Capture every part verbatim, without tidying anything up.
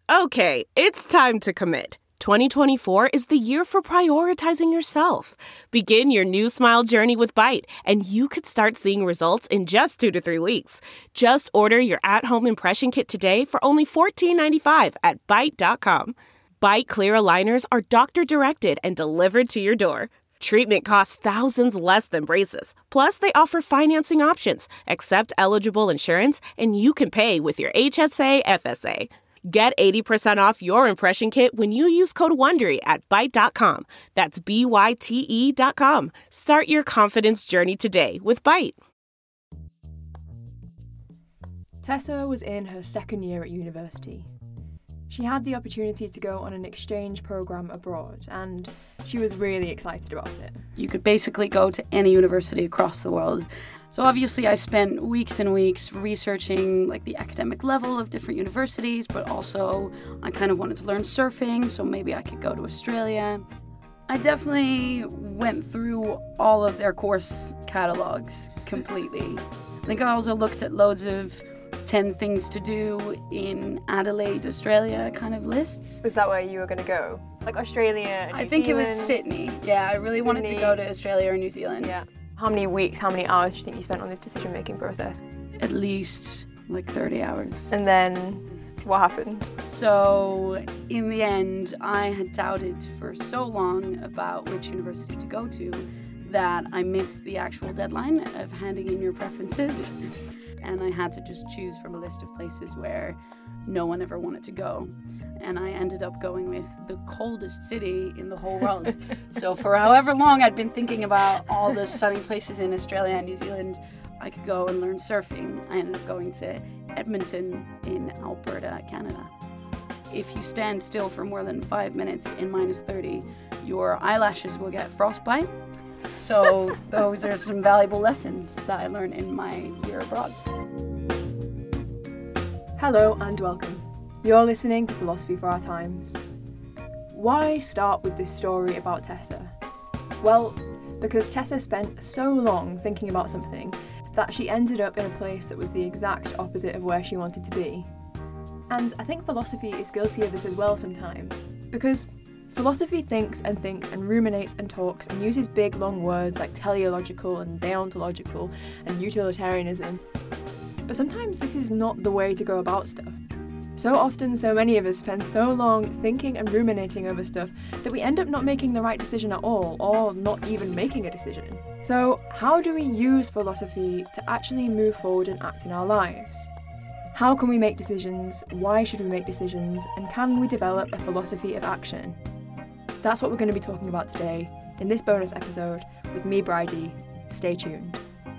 Okay, it's time to commit. twenty twenty-four is the year for prioritizing yourself. Begin your new smile journey with Byte, and you could start seeing results in just two to three weeks. Just order your at-home impression kit today for only fourteen ninety-five at byte dot com. Byte clear aligners are doctor-directed and delivered to your door. Treatment costs thousands less than braces. Plus, they offer financing options, accept eligible insurance, and you can pay with your H S A F S A. Get eighty percent off your impression kit when you use code WONDERY at byte dot com. That's B Y T E dot com. Start your confidence journey today with Byte. Tessa was in her second year at university. She had the opportunity to go on an exchange programme abroad, and she was really excited about it. You could basically go to any university across the world. So obviously I spent weeks and weeks researching like the academic level of different universities, but also I kind of wanted to learn surfing, so maybe I could go to Australia. I definitely went through all of their course catalogues completely. I think I also looked at loads of ten things to do in Adelaide, Australia kind of lists. Was that where you were going to go? Like Australia, New I think Zealand? It was Sydney. Yeah, I really Sydney. wanted to go to Australia or New Zealand. Yeah. How many weeks, how many hours do you think you spent on this decision-making process? At least like thirty hours. And then what happened? So in the end, I had doubted for so long about which university to go to that I missed the actual deadline of handing in your preferences. And I had to just choose from a list of places where no one ever wanted to go. And I ended up going with the coldest city in the whole world. So for however long I'd been thinking about all the sunny places in Australia and New Zealand, I could go and learn surfing. I ended up going to Edmonton in Alberta, Canada. If you stand still for more than five minutes in minus thirty, your eyelashes will get frostbite. So those are some valuable lessons that I learned in my year abroad. Hello and welcome. You're listening to Philosophy for Our Times. Why start with this story about Tessa? Well, because Tessa spent so long thinking about something that she ended up in a place that was the exact opposite of where she wanted to be. And I think philosophy is guilty of this as well sometimes, because philosophy thinks and thinks and ruminates and talks and uses big long words like teleological and deontological and utilitarianism. But sometimes this is not the way to go about stuff. So often, so many of us spend so long thinking and ruminating over stuff that we end up not making the right decision at all, or not even making a decision. So how do we use philosophy to actually move forward and act in our lives? How can we make decisions? Why should we make decisions? And can we develop a philosophy of action? That's what we're going to be talking about today in this bonus episode with me, Bridie. Stay tuned.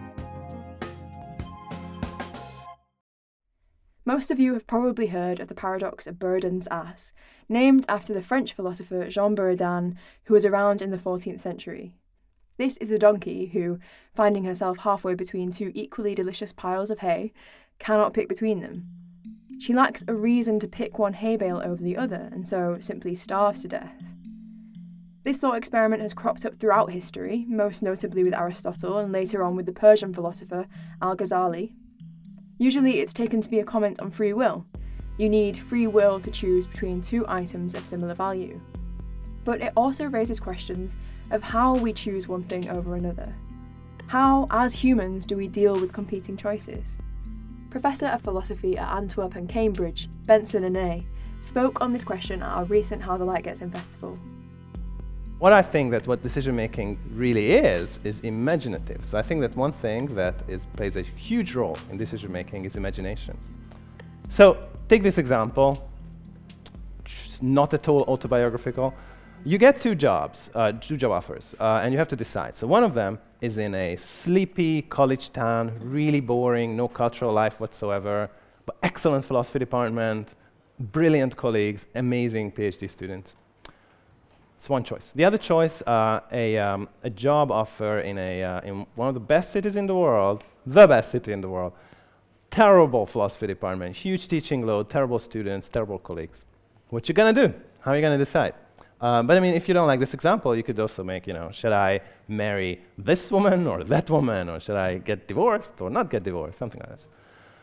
Most of you have probably heard of the paradox of Buridan's ass, named after the French philosopher Jean Buridan, who was around in the fourteenth century. This is a donkey who, finding herself halfway between two equally delicious piles of hay, cannot pick between them. She lacks a reason to pick one hay bale over the other, and so simply starves to death. This thought experiment has cropped up throughout history, most notably with Aristotle and later on with the Persian philosopher Al-Ghazali. Usually it's taken to be a comment on free will. You need free will to choose between two items of similar value. But it also raises questions of how we choose one thing over another. How, as humans, do we deal with competing choices? Professor of Philosophy at Antwerp and Cambridge, Benson Anay, spoke on this question at our recent How the Light Gets In festival. What I think that what decision-making really is, is imaginative. So I think that one thing that is, plays a huge role in decision-making is imagination. So take this example, not at all autobiographical. You get two jobs, uh, two job offers, uh, and you have to decide. So one of them is in a sleepy college town, really boring, no cultural life whatsoever, but excellent philosophy department, brilliant colleagues, amazing PhD students. It's one choice. The other choice, uh, a, um, a job offer in, a, uh, in one of the best cities in the world, the best city in the world, terrible philosophy department, huge teaching load, terrible students, terrible colleagues. What you gonna do? How are you gonna decide? Um, but I mean, if you don't like this example, you could also make, you know, should I marry this woman or that woman, or should I get divorced or not get divorced, something like this.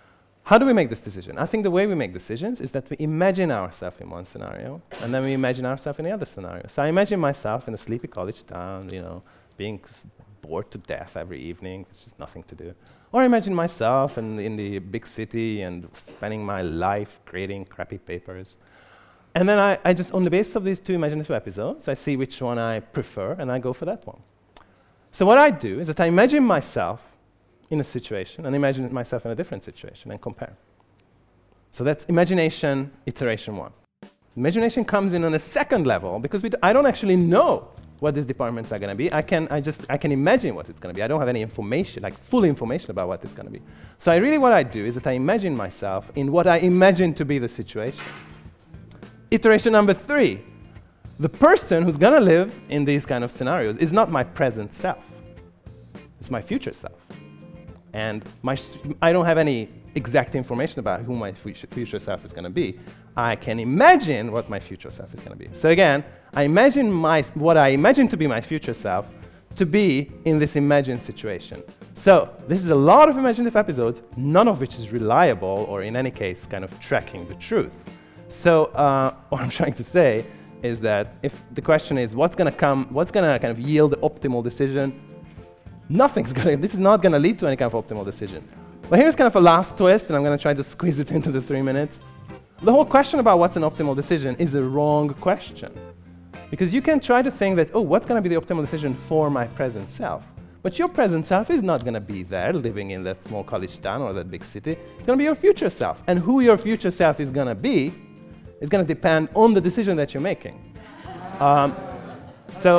How do we make this decision? I think the way we make decisions is that we imagine ourselves in one scenario, and then we imagine ourselves in the other scenario. So I imagine myself in a sleepy college town, you know, being bored to death every evening. It's just nothing to do. Or I imagine myself in, in the big city and spending my life creating crappy papers. And then I, I just, on the basis of these two imaginative episodes, I see which one I prefer, and I go for that one. So what I do is that I imagine myself in a situation and imagine myself in a different situation and compare. So that's imagination, iteration one. Imagination comes in on a second level because we d I don't actually know what these departments are going to be. I can, I just, I can imagine what it's going to be. I don't have any information, like full information about what it's going to be. So I really, what I do is that I imagine myself in what I imagine to be the situation. Iteration number three, the person who's going to live in these kind of scenarios is not my present self. It's my future self. And my s I don't have any exact information about who my future, future self is going to be. I can imagine what my future self is going to be. So again, I imagine my, what I imagine to be my future self to be in this imagined situation. So this is a lot of imaginative episodes, none of which is reliable or in any case kind of tracking the truth. So uh, what I'm trying to say is that if the question is what's going to come, what's going to kind of yield the optimal decision, nothing's going to, this is not going to lead to any kind of optimal decision. But here's kind of a last twist, and I'm going to try to squeeze it into the three minutes. The whole question about what's an optimal decision is a wrong question. Because you can try to think that, oh, what's going to be the optimal decision for my present self? But your present self is not going to be there, living in that small college town or that big city. It's going to be your future self. And who your future self is going to be is going to depend on the decision that you're making. Um, so...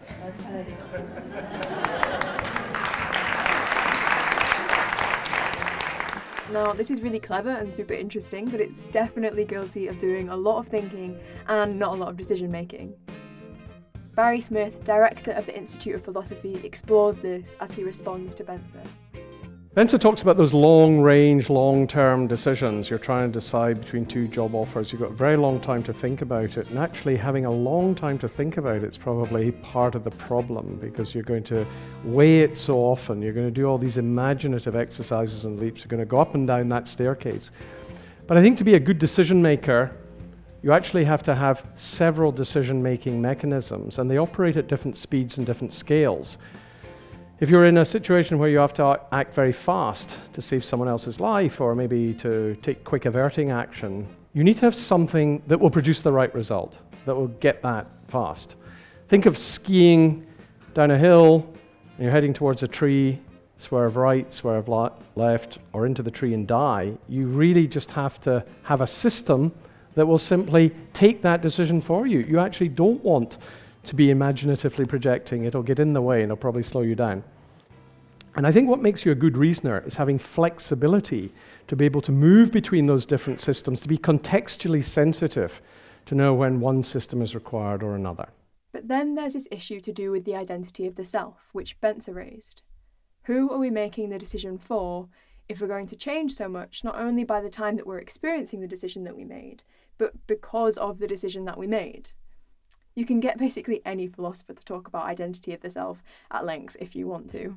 Now, this is really clever and super interesting, but it's definitely guilty of doing a lot of thinking and not a lot of decision making. Barry Smith, director of the Institute of Philosophy, explores this as he responds to Benser. Benser talks about those long-range, long-term decisions. You're trying to decide between two job offers. You've got a very long time to think about it, and actually having a long time to think about it's probably part of the problem, because you're going to weigh it so often. You're going to do all these imaginative exercises and leaps. You're going to go up and down that staircase. But I think to be a good decision maker, you actually have to have several decision-making mechanisms, and they operate at different speeds and different scales. If you're in a situation where you have to act very fast to save someone else's life, or maybe to take quick averting action, you need to have something that will produce the right result, that will get that fast. Think of skiing down a hill, and you're heading towards a tree, swerve right, swerve left, or into the tree and die. You really just have to have a system that will simply take that decision for you. You actually don't want to be imaginatively projecting. It'll get in the way and it'll probably slow you down. And I think what makes you a good reasoner is having flexibility to be able to move between those different systems, to be contextually sensitive, to know when one system is required or another. But then there's this issue to do with the identity of the self, which Benser raised. Who are we making the decision for if we're going to change so much, not only by the time that we're experiencing the decision that we made, but because of the decision that we made? You can get basically any philosopher to talk about identity of the self at length if you want to.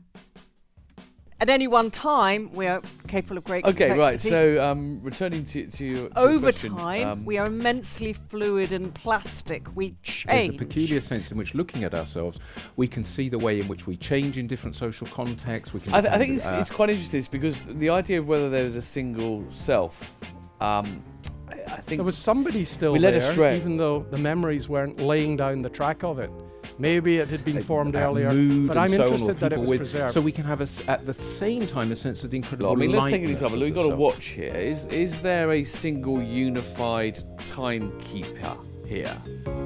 At any one time, we are capable of great okay, complexity. Okay, right. So, um, returning to, to, your, to Over your question, time, um, we are immensely fluid and plastic. We change. There's a peculiar sense in which, looking at ourselves, we can see the way in which we change in different social contexts. We can. I, th- I think it's, uh, it's quite interesting because the idea of whether there was a single self. Um, I think there was somebody still we led there, astray. even though the memories weren't laying down the track of it. Maybe it had been formed uh, earlier, mood but and I'm so interested on, that it was with, preserved. So we can have a s at the same time a sense of the incredible I mean, let's take an lightness example. of We've the got a self. watch here. Is is there a single unified timekeeper here?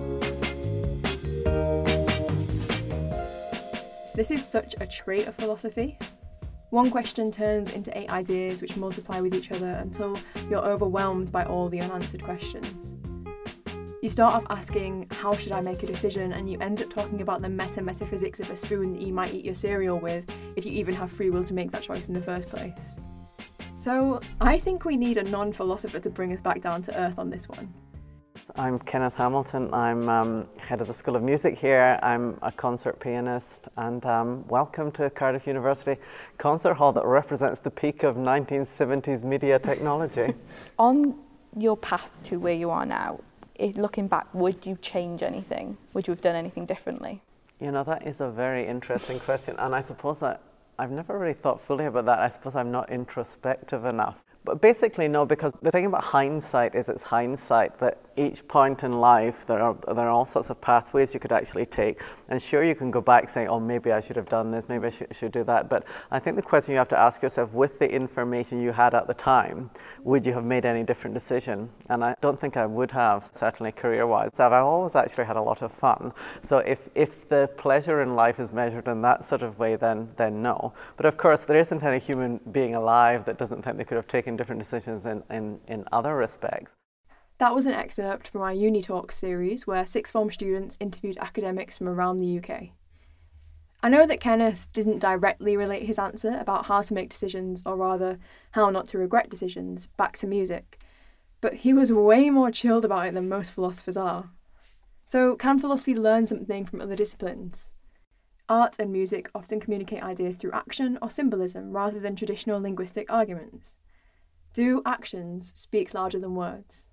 This is such a trait of philosophy. One question turns into eight ideas which multiply with each other until you're overwhelmed by all the unanswered questions. You start off asking, how should I make a decision? And you end up talking about the meta-metaphysics of a spoon that you might eat your cereal with if you even have free will to make that choice in the first place. So I think we need a non-philosopher to bring us back down to earth on this one. I'm Kenneth Hamilton. I'm um, head of the School of Music here. I'm a concert pianist, and um, welcome to Cardiff University Concert Hall that represents the peak of nineteen seventies media technology. On your path to where you are now, if, looking back, would you change anything? Would you have done anything differently? You know, that is a very interesting question, and I suppose that I've never really thought fully about that. I suppose I'm not introspective enough. But basically, no, because the thing about hindsight is it's hindsight, that each point in life, there are there are all sorts of pathways you could actually take. And sure, you can go back saying, oh, maybe I should have done this, maybe I should, should do that. But I think the question you have to ask yourself, with the information you had at the time, would you have made any different decision? And I don't think I would have, certainly career-wise. I've always actually had a lot of fun. So if, if the pleasure in life is measured in that sort of way, then, then no. But of course, there isn't any human being alive that doesn't think they could have taken different decisions in, in, in other respects. That was an excerpt from our Uni Talks series where sixth form students interviewed academics from around the U K. I know that Kenneth didn't directly relate his answer about how to make decisions, or rather, how not to regret decisions, back to music, but he was way more chilled about it than most philosophers are. So, can philosophy learn something from other disciplines? Art and music often communicate ideas through action or symbolism rather than traditional linguistic arguments. Do actions speak louder than words?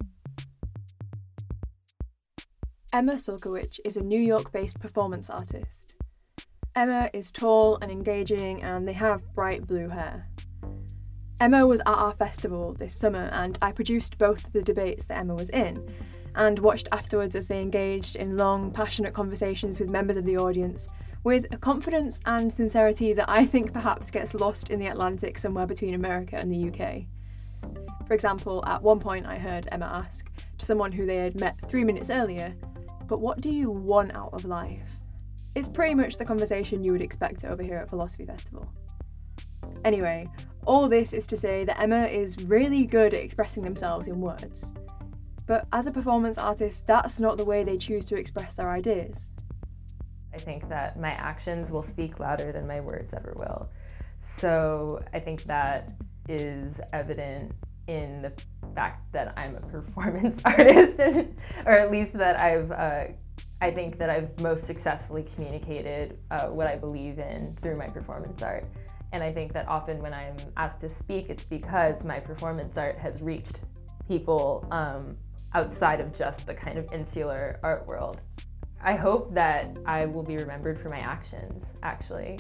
Emma Sulkowicz is a New York-based performance artist. Emma is tall and engaging, and they have bright blue hair. Emma was at our festival this summer, and I produced both of the debates that Emma was in, and watched afterwards as they engaged in long, passionate conversations with members of the audience, with a confidence and sincerity that I think perhaps gets lost in the Atlantic somewhere between America and the U K. For example, at one point I heard Emma ask to someone who they had met three minutes earlier, "But what do you want out of life?" It's pretty much the conversation you would expect to overhear at Philosophy Festival. Anyway, all this is to say that Emma is really good at expressing themselves in words. But as a performance artist, that's not the way they choose to express their ideas. I think that my actions will speak louder than my words ever will. So I think that is evident in the fact that I'm a performance artist, or at least that I've, uh, I think that I've most successfully communicated uh, what I believe in through my performance art. And I think that often when I'm asked to speak, it's because my performance art has reached people um, outside of just the kind of insular art world. I hope that I will be remembered for my actions, actually.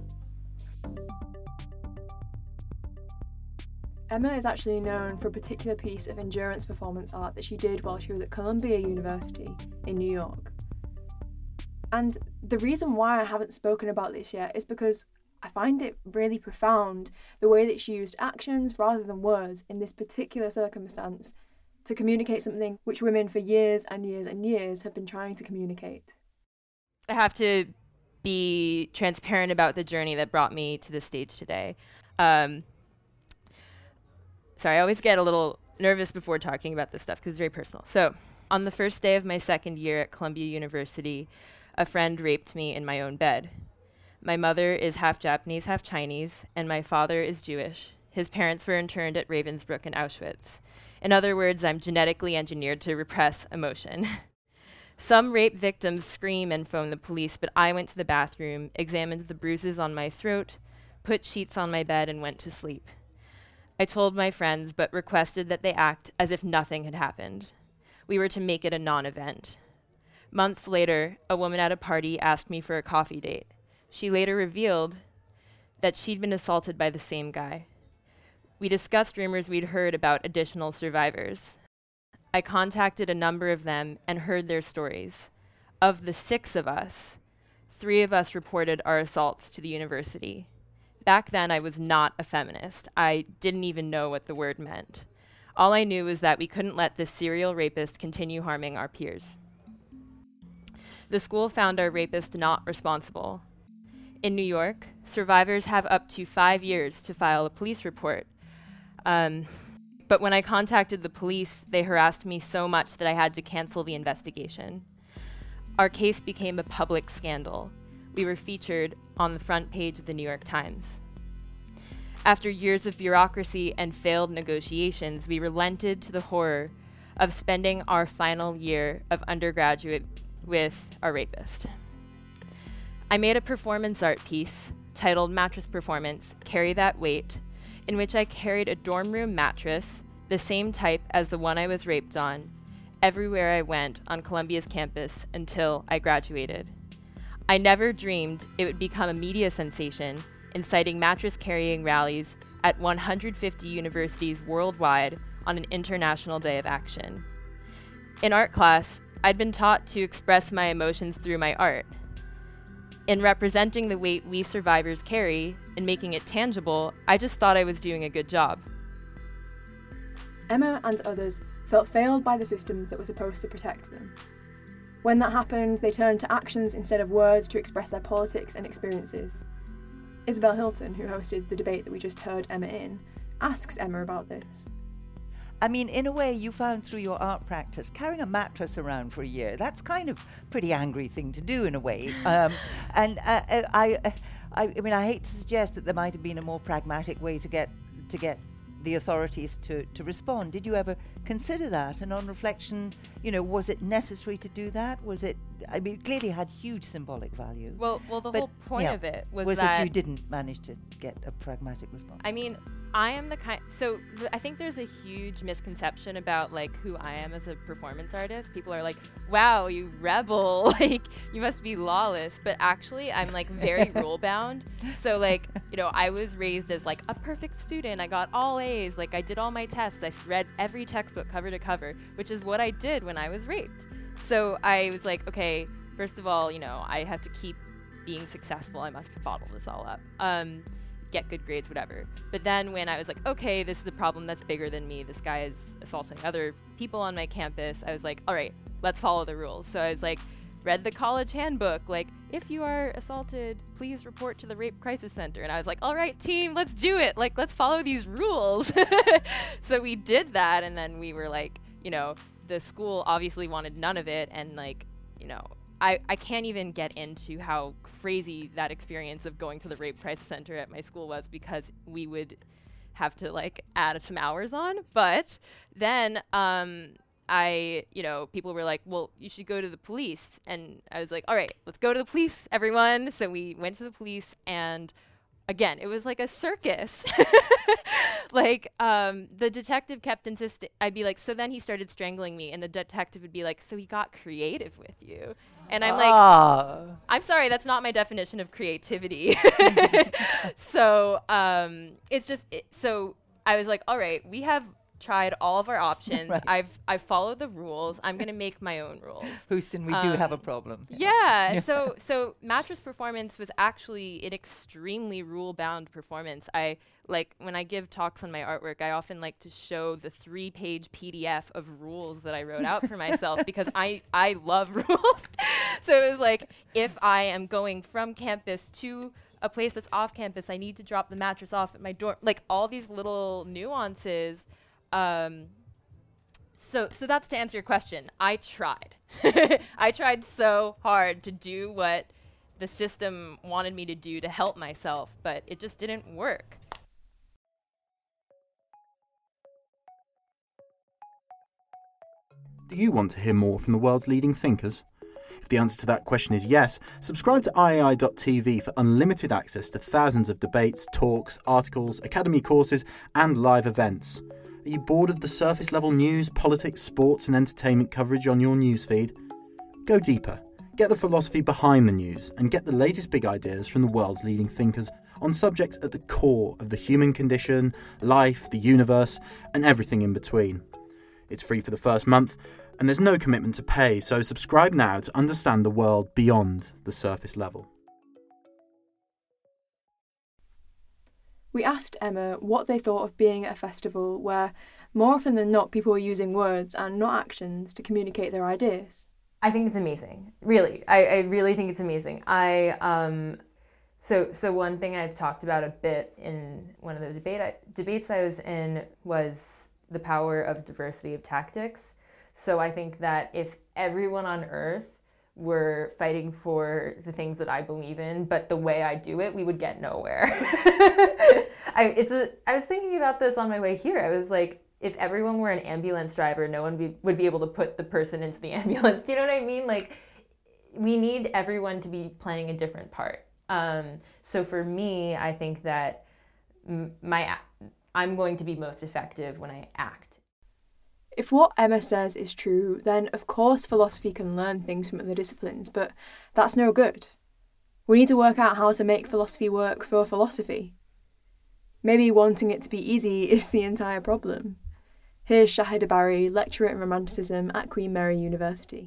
Emma is actually known for a particular piece of endurance performance art that she did while she was at Columbia University in New York. And the reason why I haven't spoken about this yet is because I find it really profound the way that she used actions rather than words in this particular circumstance to communicate something which women for years and years and years have been trying to communicate. I have to be transparent about the journey that brought me to this stage today. Um, sorry, I always get a little nervous before talking about this stuff because it's very personal. So, on the first day of my second year at Columbia University, a friend raped me in my own bed. My mother is half Japanese, half Chinese, and my father is Jewish. His parents were interned at Ravensbrück and Auschwitz. In other words, I'm genetically engineered to repress emotion. Some rape victims scream and phone the police, but I went to the bathroom, examined the bruises on my throat, put sheets on my bed, and went to sleep. I told my friends, but requested that they act as if nothing had happened. We were to make it a non-event. Months later, a woman at a party asked me for a coffee date. She later revealed that she'd been assaulted by the same guy. We discussed rumors we'd heard about additional survivors. I contacted a number of them and heard their stories. Of the six of us, three of us reported our assaults to the university. Back then, I was not a feminist. I didn't even know what the word meant. All I knew was that we couldn't let this serial rapist continue harming our peers. The school found our rapist not responsible. In New York, survivors have up to five years to file a police report. Um, but when I contacted the police, they harassed me so much that I had to cancel the investigation. Our case became a public scandal. We were featured on the front page of the New York Times. After years of bureaucracy and failed negotiations, we relented to the horror of spending our final year of undergraduate with our rapist. I made a performance art piece titled Mattress Performance, Carry That Weight, in which I carried a dorm room mattress, the same type as the one I was raped on, everywhere I went on Columbia's campus until I graduated. I never dreamed it would become a media sensation, inciting mattress-carrying rallies at one hundred fifty universities worldwide on an international day of action. In art class, I'd been taught to express my emotions through my art. In representing the weight we survivors carry and making it tangible, I just thought I was doing a good job. Emma and others felt failed by the systems that were supposed to protect them. When that happened, they turned to actions instead of words to express their politics and experiences. Isabel Hilton, who hosted the debate that we just heard Emma in, asks Emma about this. I mean, in a way, you found through your art practice, carrying a mattress around for a year, that's kind of pretty angry thing to do in a way. Um, and uh, I, I, I mean, I hate to suggest that there might have been a more pragmatic way to get to get the authorities to, to respond. Did you ever consider that? And on reflection, you know, was it necessary to do that? Was it, I mean, it clearly had huge symbolic value. Well, well, the but, whole point yeah, of it was, was that, that you didn't manage to get a pragmatic response. I mean, I am the kind, so th- I think there's a huge misconception about like who I am as a performance artist. People are like, wow, you rebel, like you must be lawless. But actually I'm like very rule bound. So like, you know, I was raised as like a perfect student. I got all A's, like I did all my tests. I read every textbook cover to cover, which is what I did when I was raped. So I was like, okay, first of all, you know, I have to keep being successful. I must bottle this all up. Um, get good grades, whatever. But then when I was like, okay, this is a problem that's bigger than me. This guy is assaulting other people on my campus. I was like, all right, let's follow the rules. So I was like, read the college handbook. Like, if you are assaulted, please report to the Rape Crisis Center. And I was like, all right, team, let's do it. Like, let's follow these rules. So we did that. And then we were like, you know, the school obviously wanted none of it. And like, you know, I, I can't even get into how crazy that experience of going to the Rape Crisis Center at my school was, because we would have to like add some hours on. But then um, I, you know, people were like, well, you should go to the police. And I was like, all right, let's go to the police, everyone. So we went to the police, and again, it was like a circus. Like, um, the detective kept insisting, I'd be like, so then he started strangling me, and the detective would be like, so he got creative with you. And I'm ah. like, I'm sorry, that's not my definition of creativity. So, um, it's just, it, so I was like, all right, we have tried all of our options. Right. I've I've followed the rules. I'm gonna make my own rules. Houston, we um, do have a problem. Yeah. yeah. So so Mattress Performance was actually an extremely rule-bound performance. I like when I give talks on my artwork, I often like to show the three-page P D F of rules that I wrote out for myself, because I I love rules. So it was like, if I am going from campus to a place that's off campus, I need to drop the mattress off at my dorm. Like all these little nuances. Um, so, so that's to answer your question. I tried. I tried so hard to do what the system wanted me to do to help myself, but it just didn't work. Do you want to hear more from the world's leading thinkers? If the answer to that question is yes, subscribe to I A I dot T V for unlimited access to thousands of debates, talks, articles, academy courses, and live events. Are you bored of the surface-level news, politics, sports and entertainment coverage on your newsfeed? Go deeper, get the philosophy behind the news, and get the latest big ideas from the world's leading thinkers on subjects at the core of the human condition, life, the universe, and everything in between. It's free for the first month, and there's no commitment to pay, so subscribe now to understand the world beyond the surface level. We asked Emma what they thought of being at a festival where, more often than not, people were using words and not actions to communicate their ideas. I think it's amazing. Really. I, I really think it's amazing. I um so so one thing I've talked about a bit in one of the debate I, debates I was in was the power of diversity of tactics. So I think that if everyone on Earth were fighting for the things that I believe in, but the way I do it, we would get nowhere. I it's a I was thinking about this on my way here. I was like, if everyone were an ambulance driver, no one be, would be able to put the person into the ambulance. Do you know what I mean? Like, we need everyone to be playing a different part. Um, so for me, I think that my I'm going to be most effective when I act. If what Emma says is true, then of course philosophy can learn things from other disciplines, but that's no good. We need to work out how to make philosophy work for philosophy. Maybe wanting it to be easy is the entire problem. Here's Shahida Barry, lecturer in Romanticism at Queen Mary University.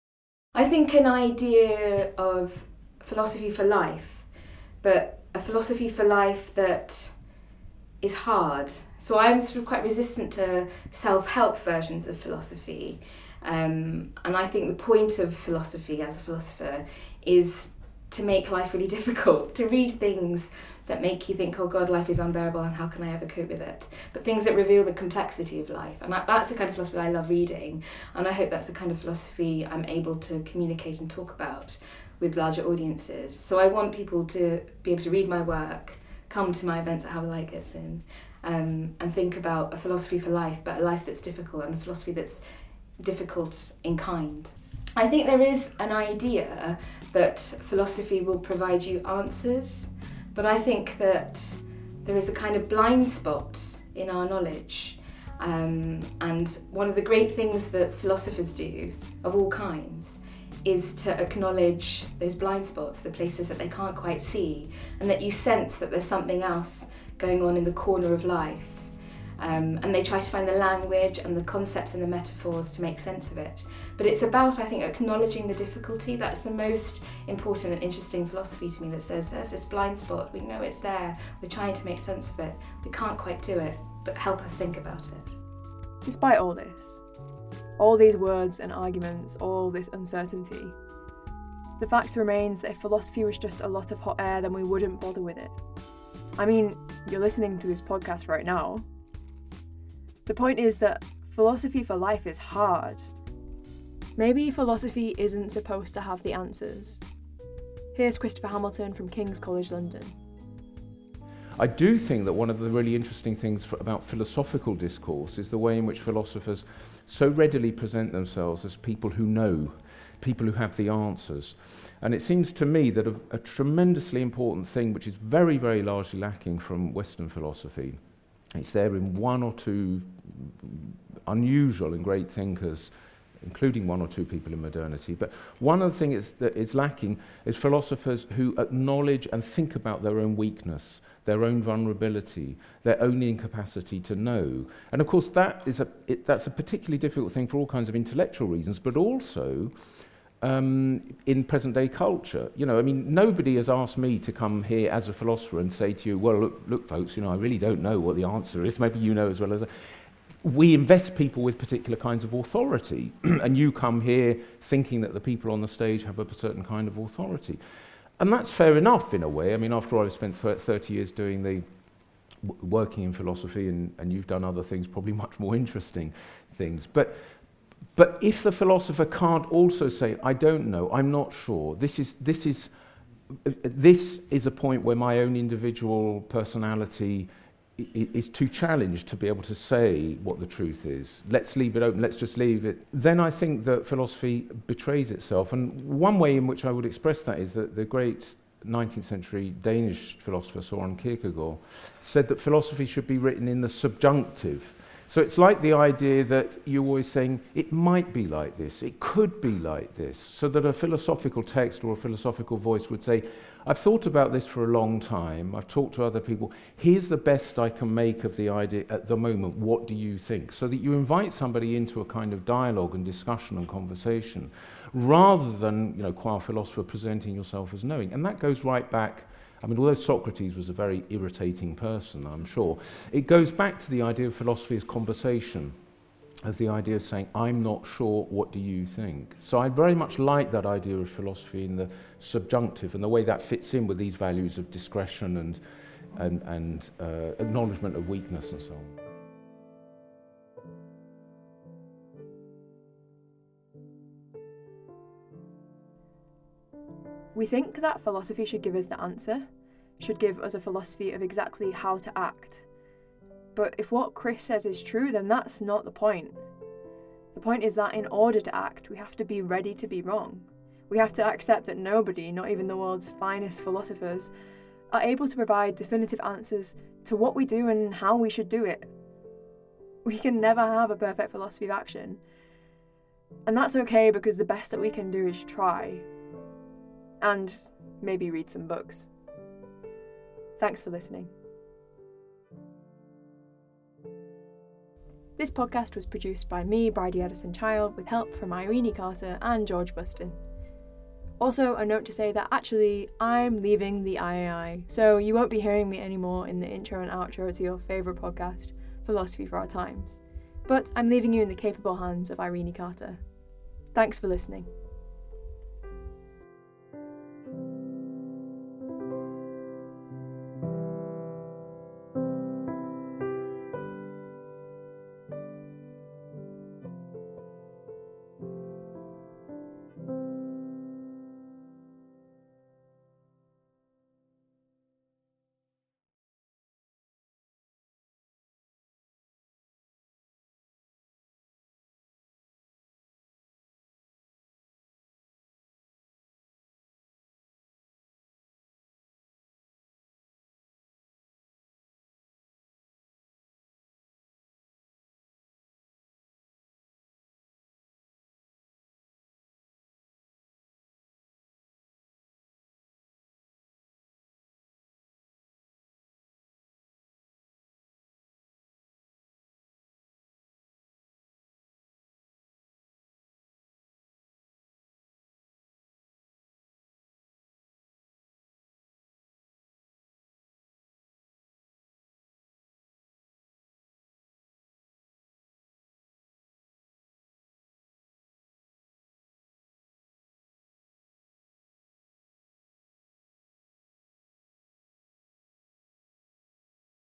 I think an idea of philosophy for life, but a philosophy for life that is hard. So I'm sort of quite resistant to self-help versions of philosophy. Um, and I think the point of philosophy as a philosopher is to make life really difficult, to read things that make you think, oh God, life is unbearable and how can I ever cope with it? But things that reveal the complexity of life. And that, that's the kind of philosophy I love reading. And I hope that's the kind of philosophy I'm able to communicate and talk about with larger audiences. So I want people to be able to read my work, come to my events at How the Light Gets In, um, and think about a philosophy for life, but a life that's difficult and a philosophy that's difficult in kind. I think there is an idea that philosophy will provide you answers, but I think that there is a kind of blind spot in our knowledge. Um, and one of the great things that philosophers do, of all kinds, is to acknowledge those blind spots, the places that they can't quite see, and that you sense that there's something else going on in the corner of life. Um, and they try to find the language and the concepts and the metaphors to make sense of it. But it's about, I think, acknowledging the difficulty. That's the most important and interesting philosophy to me, that says there's this blind spot, we know it's there, we're trying to make sense of it, we can't quite do it, but help us think about it. Despite all this, all these words and arguments, all this uncertainty, the fact remains that if philosophy was just a lot of hot air, then we wouldn't bother with it. I mean, you're listening to this podcast right now. The point is that philosophy for life is hard. Maybe philosophy isn't supposed to have the answers. Here's Christopher Hamilton from King's College London. I do think that one of the really interesting things for, about philosophical discourse is the way in which philosophers so readily present themselves as people who know, people who have the answers. And it seems to me that a, a tremendously important thing, which is very, very largely lacking from Western philosophy, it's there in one or two unusual and great thinkers, including one or two people in modernity. But one of the things that is lacking is philosophers who acknowledge and think about their own weakness, their own vulnerability, their own incapacity to know. And of course, that is a, it, that's a particularly difficult thing for all kinds of intellectual reasons, but also um, in present-day culture. You know, I mean, nobody has asked me to come here as a philosopher and say to you, well, look, look folks, you know, I really don't know what the answer is. Maybe you know as well as I. We invest people with particular kinds of authority, and you come here thinking that the people on the stage have a certain kind of authority. And that's fair enough in a way. I mean, after all, I've spent thirty years doing the w- working in philosophy, and, and you've done other things, probably much more interesting things. But but if the philosopher can't also say, I don't know, I'm not sure, this is this is this is a point where my own individual personality is too challenged to be able to say what the truth is. Let's leave it open, let's just leave it. Then I think that philosophy betrays itself. And one way in which I would express that is that the great nineteenth century Danish philosopher Søren Kierkegaard said that philosophy should be written in the subjunctive. So it's like the idea that you're always saying, it might be like this, it could be like this, so that a philosophical text or a philosophical voice would say, I've thought about this for a long time, I've talked to other people, here's the best I can make of the idea at the moment, what do you think? So that you invite somebody into a kind of dialogue and discussion and conversation, rather than, you know, qua philosopher presenting yourself as knowing. And that goes right back, I mean, although Socrates was a very irritating person, I'm sure, it goes back to the idea of philosophy as conversation, as the idea of saying, I'm not sure, what do you think? So I very much like that idea of philosophy in the subjunctive and the way that fits in with these values of discretion and, and, and uh, acknowledgement of weakness and so on. We think that philosophy should give us the answer, should give us a philosophy of exactly how to act. But if what Chris says is true, then that's not the point. The point is that in order to act, we have to be ready to be wrong. We have to accept that nobody, not even the world's finest philosophers, are able to provide definitive answers to what we do and how we should do it. We can never have a perfect philosophy of action. And that's okay, because the best that we can do is try. And maybe read some books. Thanks for listening. This podcast was produced by me, Bridie Edison-Child, with help from Irene Carter and George Buston. Also, a note to say that actually, I'm leaving the I A I, so you won't be hearing me anymore in the intro and outro to your favourite podcast, Philosophy for Our Times. But I'm leaving you in the capable hands of Irene Carter. Thanks for listening.